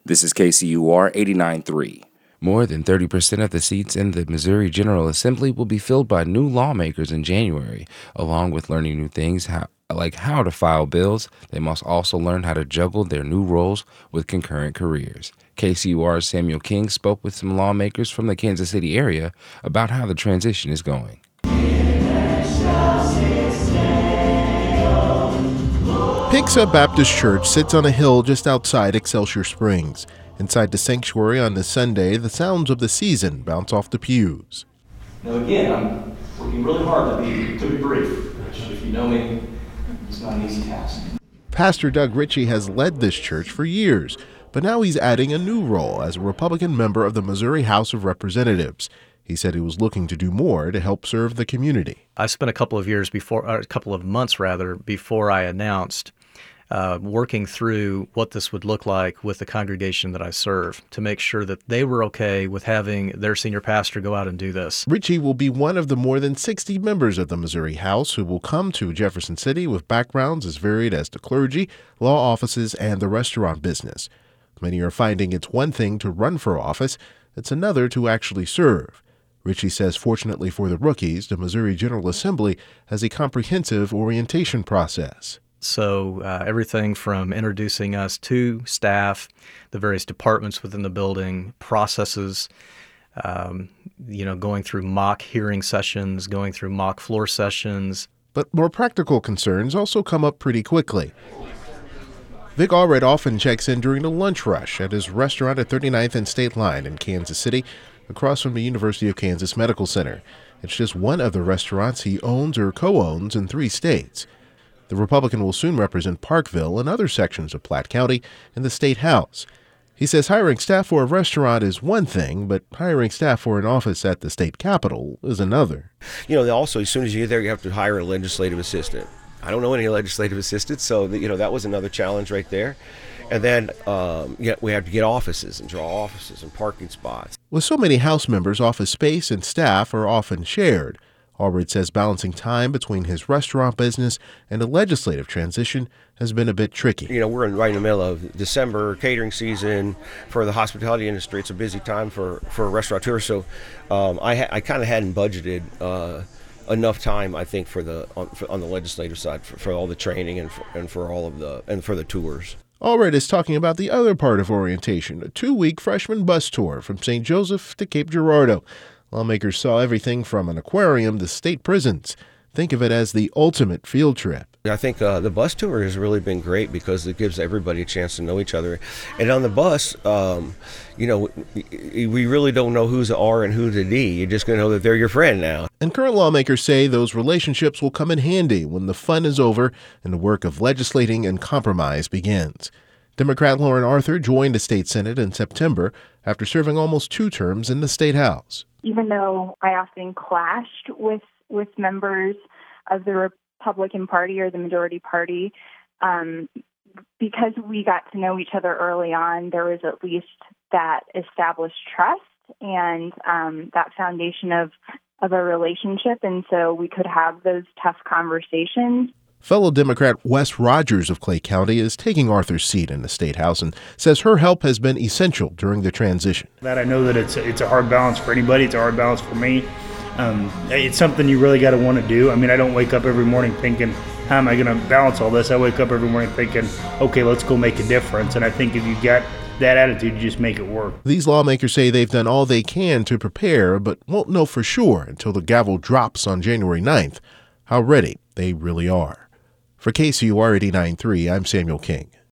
This is KCUR 89.3. More than 30% of the seats in the Missouri General Assembly will be filled by new lawmakers in January. Along with learning new things like how to file bills, they must also learn how to juggle their new roles with concurrent careers. KCUR's Samuel King spoke with some lawmakers from the Kansas City area about how the transition is going. Pigsa Baptist Church sits on a hill just outside Excelsior Springs. Inside the sanctuary on this Sunday, the sounds of the season bounce off the pews. Now again, I'm working really hard to be brief. If you know me, it's not an easy task. Pastor Doug Ritchie has led this church for years, but now he's adding a new role as a Republican member of the Missouri House of Representatives. He said he was looking to do more to help serve the community. I spent a couple of months before I announced working through what this would look like with the congregation that I serve to make sure that they were okay with having their senior pastor go out and do this. Ritchie will be one of the more than 60 members of the Missouri House who will come to Jefferson City with backgrounds as varied as the clergy, law offices, and the restaurant business. Many are finding it's one thing to run for office, it's another to actually serve. Ritchie says fortunately for the rookies, the Missouri General Assembly has a comprehensive orientation process. So everything from introducing us to staff, the various departments within the building, processes, going through mock hearing sessions, going through mock floor sessions. But more practical concerns also come up pretty quickly. Vic Allred often checks in during the lunch rush at his restaurant at 39th and State Line in Kansas City, across from the University of Kansas Medical Center. It's just one of the restaurants he owns or co-owns in 3 states. The Republican will soon represent Parkville and other sections of Platte County in the state house. He says hiring staff for a restaurant is one thing, but hiring staff for an office at the state capitol is another. Also, as soon as you get there, you have to hire a legislative assistant. I don't know any legislative assistants, so that was another challenge right there. And then we have to get offices and draw offices and parking spots. With so many House members, office space and staff are often shared. Allred says balancing time between his restaurant business and a legislative transition has been a bit tricky. We're right in the middle of December, catering season for the hospitality industry. It's a busy time for restaurateurs, so I kind of hadn't budgeted enough time, I think, on the legislative side for all the training and for the tours. Allred is talking about the other part of orientation, a 2-week freshman bus tour from St. Joseph to Cape Girardeau. Lawmakers saw everything from an aquarium to state prisons. Think of it as the ultimate field trip. I think the bus tour has really been great because it gives everybody a chance to know each other. And on the bus, we really don't know who's the R and who's the D. You're just going to know that they're your friend now. And current lawmakers say those relationships will come in handy when the fun is over and the work of legislating and compromise begins. Democrat Lauren Arthur joined the state Senate in September after serving almost 2 terms in the state House. Even though I often clashed with members of the Republican Party or the majority party, because we got to know each other early on, there was at least that established trust and that foundation of a relationship, and so we could have those tough conversations. Fellow Democrat Wes Rogers of Clay County is taking Arthur's seat in the state house and says her help has been essential during the transition. That I know that it's a hard balance for anybody. It's a hard balance for me. It's something you really got to want to do. I don't wake up every morning thinking, how am I going to balance all this? I wake up every morning thinking, okay, let's go make a difference. And I think if you got that attitude, you just make it work. These lawmakers say they've done all they can to prepare, but won't know for sure until the gavel drops on January 9th how ready they really are. For KCUR 89.3, I'm Samuel King.